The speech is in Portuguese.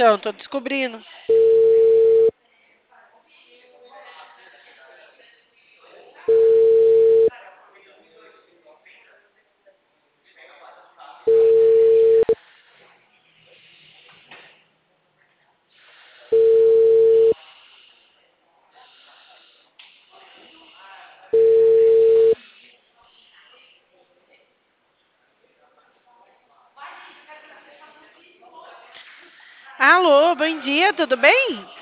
Então, tô descobrindo. Alô, bom dia, tudo bem?